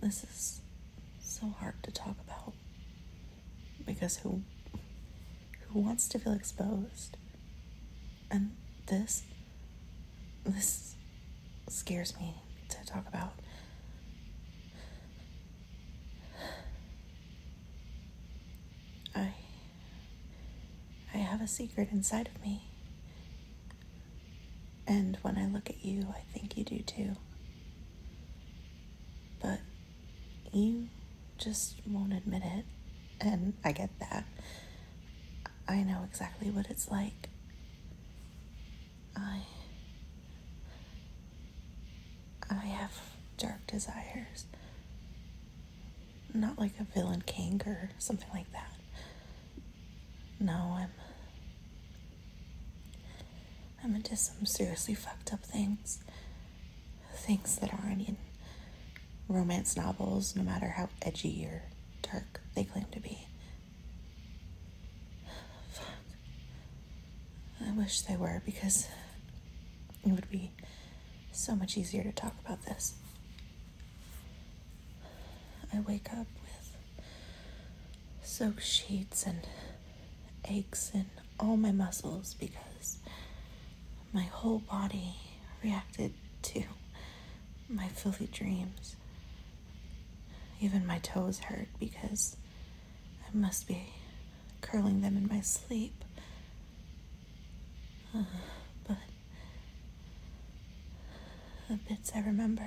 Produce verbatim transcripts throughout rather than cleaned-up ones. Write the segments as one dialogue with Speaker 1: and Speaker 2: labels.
Speaker 1: This is so hard to talk about. Because who who wants to feel exposed? And this this scares me to talk about. I I have a secret inside of me. And when I look at you, I think you do too. But you just won't admit it. And I get that. I know exactly what it's like. I I have dark desires. Not like a villain king or something like that. No, I'm I'm into some seriously fucked up things. Things that aren't in romance novels, no matter how edgy or dark they claim to be. Fuck. I wish they were, because it would be so much easier to talk about this. I wake up with soaked sheets and aches in all my muscles because my whole body reacted to my filthy dreams. Even my toes hurt because I must be curling them in my sleep. Uh, but the bits I remember,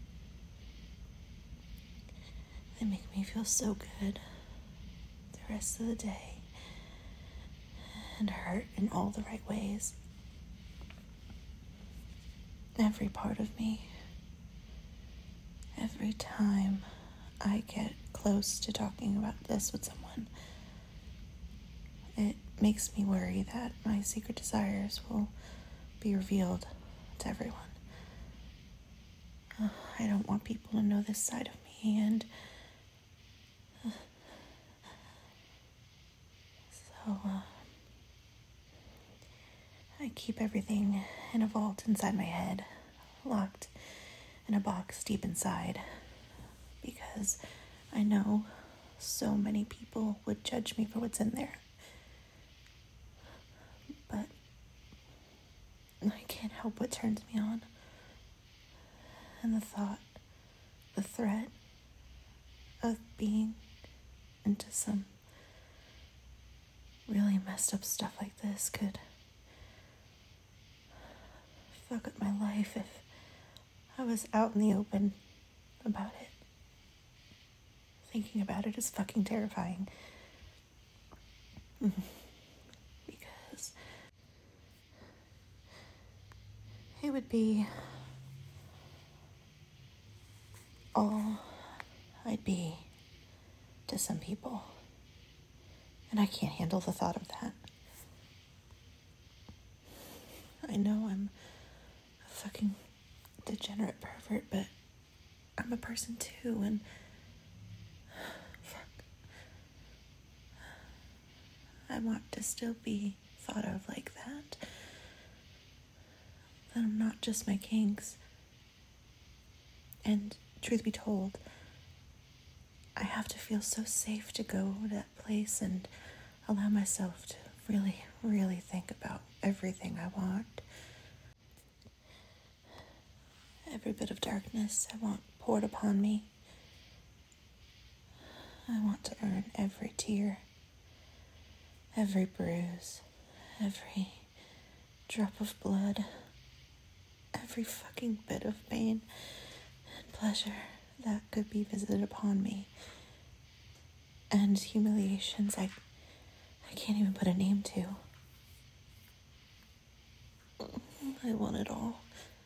Speaker 1: they make me feel so good the rest of the day, and hurt in all the right ways. Every part of me, every time I get close to talking about this with someone, it makes me worry that my secret desires will be revealed to everyone. Uh, I don't want people to know this side of me, and uh, so uh, I keep everything in a vault inside my head, locked in a box deep inside, because I know so many people would judge me for what's in there. But I can't help what turns me on. And the thought, the threat of being into some really messed up stuff like this could fuck up my life if I was out in the open about it. Thinking about it is fucking terrifying. Because it would be all I'd be to some people. And I can't handle the thought of that. I know I'm a fucking degenerate pervert, but I'm a person too, and fuck. I want to still be thought of like that. That I'm not just my kinks. And truth be told, I have to feel so safe to go to that place and allow myself to really, really think about everything I want. Every bit of darkness I want poured upon me. I want to earn every tear, every bruise, every drop of blood, every fucking bit of pain and pleasure that could be visited upon me, and humiliations I, I can't even put a name to. I want it all.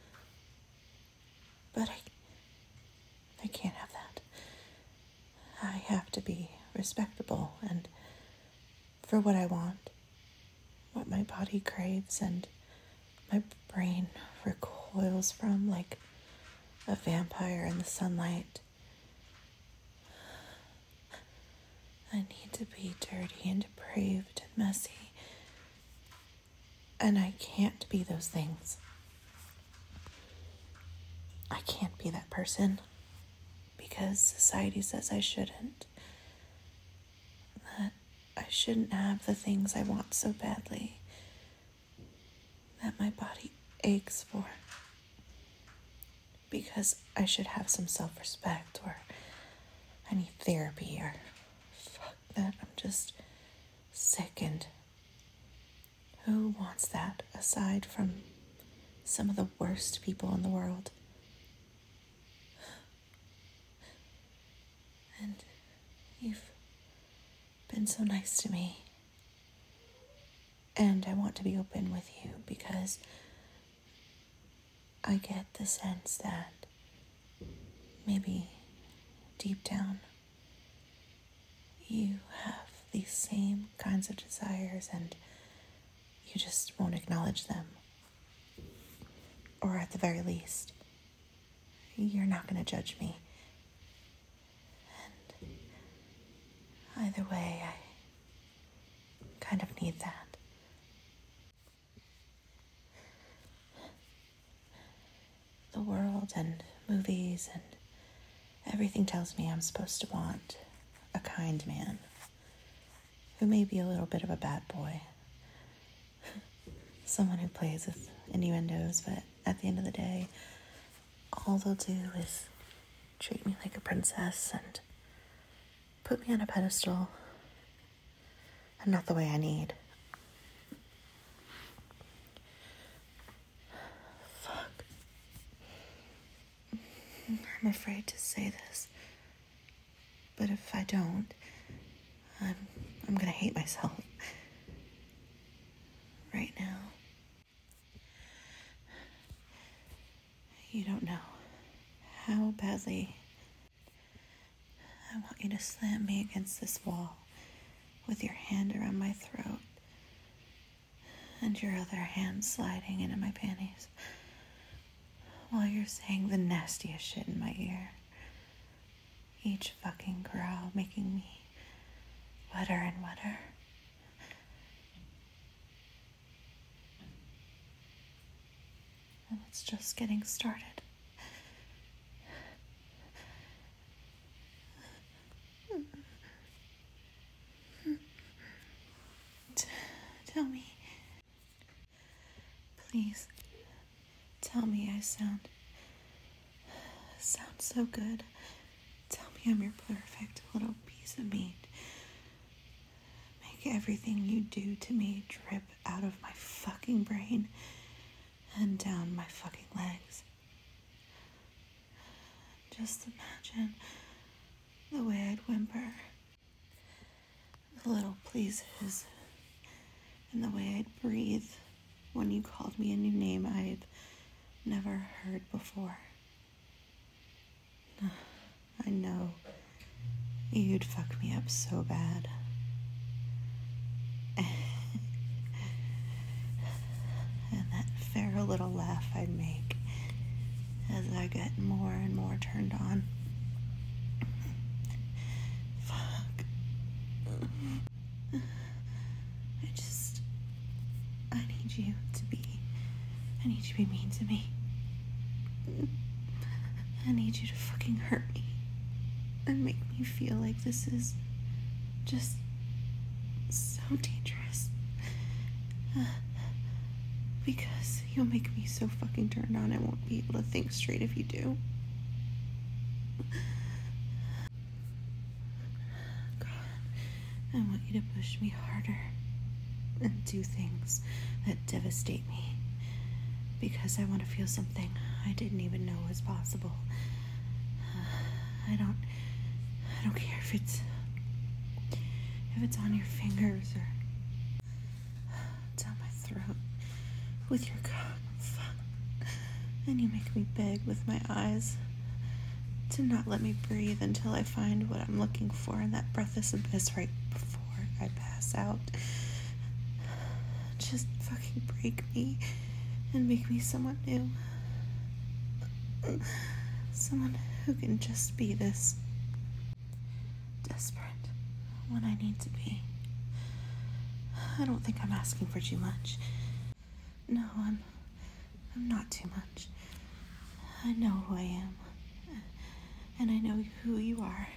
Speaker 1: But I, I can't have that. I have to be respectable and for what I want, what my body craves and my brain recoils from like a vampire in the sunlight. I need to be dirty and depraved and messy. And I can't be those things. I can't be that person because because society says I shouldn't. That I shouldn't have the things I want so badly. That my body aches for. Because I should have some self-respect, or I need therapy, or fuck that. I'm just sickened. Who wants that aside from some of the worst people in the world? And you've been so nice to me. And I want to be open with you because I get the sense that maybe deep down you have these same kinds of desires and you just won't acknowledge them. Or at the very least, you're not going to judge me. And either way, I kind of need that. The world and movies and everything tells me I'm supposed to want a kind man who may be a little bit of a bad boy. Someone who plays with innuendos, but at the end of the day, all they'll do is treat me like a princess and put me on a pedestal, and not the way I need. Fuck. I'm afraid to say this, but if I don't, I'm I'm gonna hate myself right now. You don't know how badly I want you to slam me against this wall with your hand around my throat and your other hand sliding into my panties while you're saying the nastiest shit in my ear. Each fucking growl making me wetter and wetter. And it's just getting started. T- tell me. Please. Tell me I sound... sound so good. Tell me I'm your perfect little piece of meat. Make everything you do to me drip out of my fucking brain and down my fucking legs. Just imagine the way I'd whimper, the little pleases, and the way I'd breathe when you called me a new name I'd never heard before. I know you'd fuck me up so bad. And that feral little laugh I'd make as I get more and more turned on. Fuck. I just... I need you to be... I need you to be mean to me. I need you to fucking hurt me and make me feel like this is just so dangerous. Uh, because you'll make me so fucking turned on I won't be able to think straight if you do. God, I want you to push me harder and do things that devastate me. Because I want to feel something I didn't even know was possible. Uh, I don't, I don't care if it's, if it's on your fingers or down my throat with your cock. Fuck. And you make me beg with my eyes to not let me breathe until I find what I'm looking for in that breathless abyss right before I pass out. Just fucking break me. And make me someone new. Someone who can just be this desperate when I need to be. I don't think I'm asking for too much. No, I'm I'm not too much. I know who I am. And I know who you are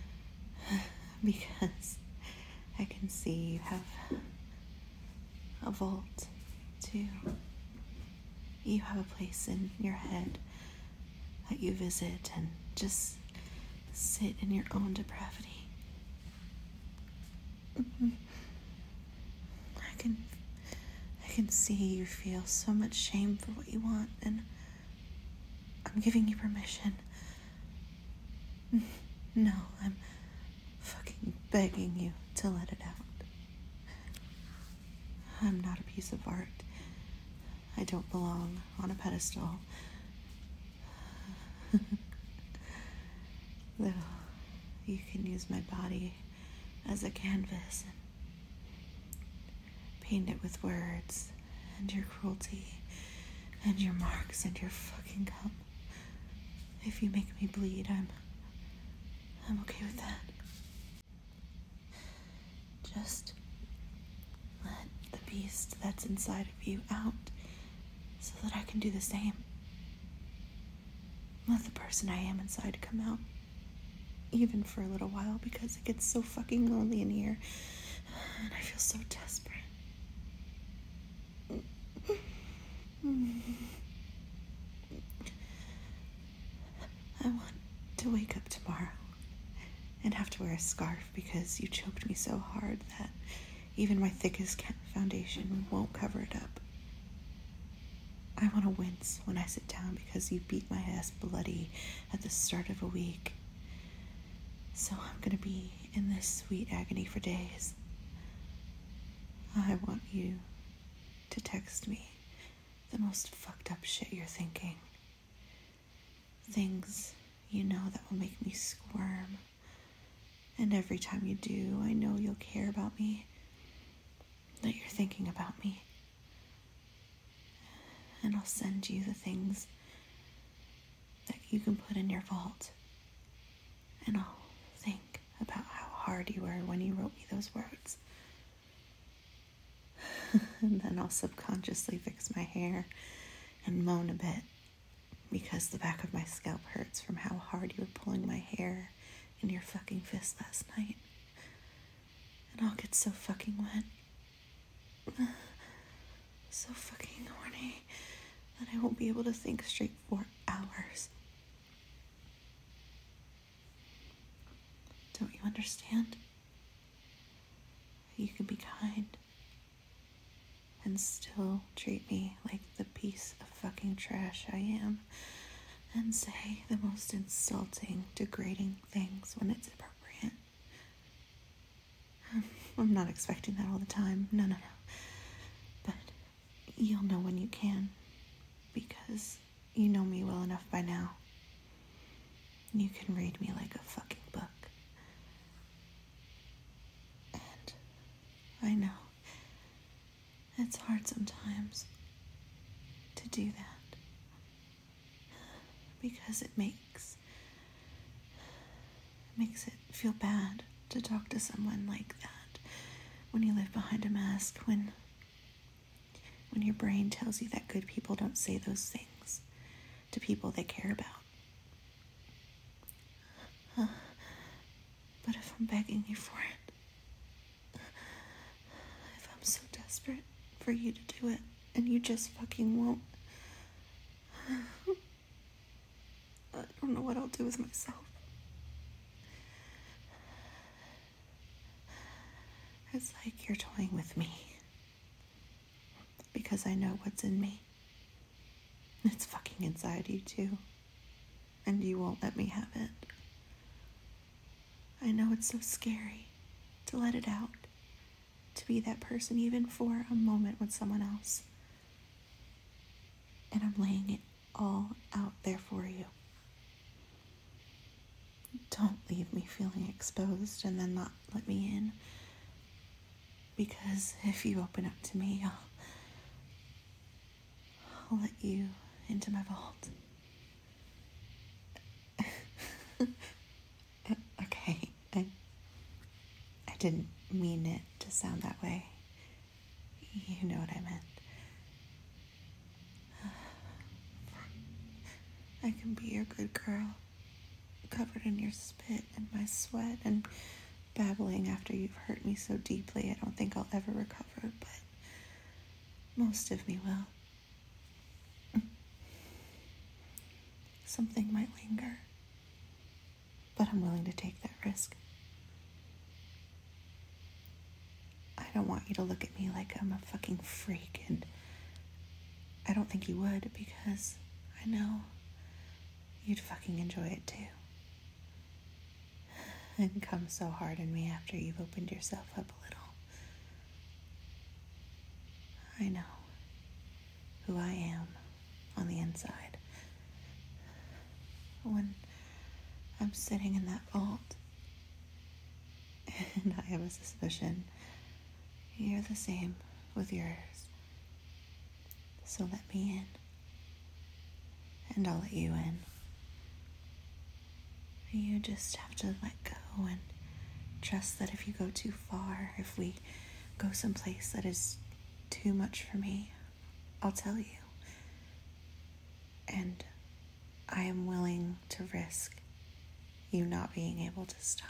Speaker 1: because I can see you have a vault too. You have a place in your head that you visit and just sit in your own depravity. I can I can see you feel so much shame for what you want, and I'm giving you permission. No, I'm fucking begging you to let it out. I'm not a piece of art. I don't belong on a pedestal. Though you can use my body as a canvas and paint it with words and your cruelty and your marks and your fucking cum. If you make me bleed, I'm I'm okay with that. Just let the beast that's inside of you out so that I can do the same. Let the person I am inside come out, even for a little while, because it gets so fucking lonely in here, and I feel so desperate. I want to wake up tomorrow and have to wear a scarf because you choked me so hard that even my thickest foundation won't cover it up. I want to wince when I sit down because you beat my ass bloody at the start of a week. So I'm going to be in this sweet agony for days. I want you to text me the most fucked up shit you're thinking. Things you know that will make me squirm. And every time you do, I know you'll care about me, that you're thinking about me. And I'll send you the things that you can put in your vault. And I'll think about how hard you were when you wrote me those words. And then I'll subconsciously fix my hair and moan a bit because the back of my scalp hurts from how hard you were pulling my hair in your fucking fist last night. And I'll get so fucking wet. So fucking horny that I won't be able to think straight for hours. Don't you understand? You can be kind and still treat me like the piece of fucking trash I am and say the most insulting, degrading things when it's appropriate. I'm not expecting that all the time. No, no, no. But you'll know when you can, because you know me well enough by now. You can read me like a fucking book. And I know it's hard sometimes to do that, because it makes it makes it feel bad to talk to someone like that when you live behind a mask, when when your brain tells you that good people don't say those things to people they care about. Uh, but if I'm begging you for it, if I'm so desperate for you to do it and you just fucking won't, I don't know what I'll do with myself. It's like you're toying with me, because I know what's in me. It's fucking inside you too, and you won't let me have it. I know it's so scary to let it out, to be that person even for a moment with someone else. And I'm laying it all out there for you. Don't leave me feeling exposed and then not let me in. Because if you open up to me, I'll, I'll let you into my vault. Okay, I, I didn't mean it to sound that way. You know what I meant. I can be your good girl. covered in your spit and my sweat and babbling after you've hurt me so deeply I don't think I'll ever recover, but most of me will. Something might linger, but I'm willing to take that risk. I don't want you to look at me like I'm a fucking freak, and I don't think you would, because I know you'd fucking enjoy it too. And come so hard in me after you've opened yourself up a little. I know who I am on the inside. When I'm sitting in that vault, and I have a suspicion you're the same with yours. So let me in, and I'll let you in. You just have to let go and trust that if you go too far, if we go someplace that is too much for me, I'll tell you. And I am willing to risk you not being able to stop.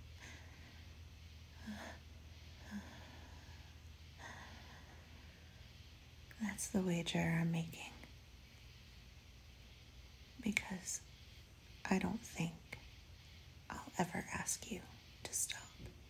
Speaker 1: That's the wager I'm making. Because I don't think I'll ever ask you to stop.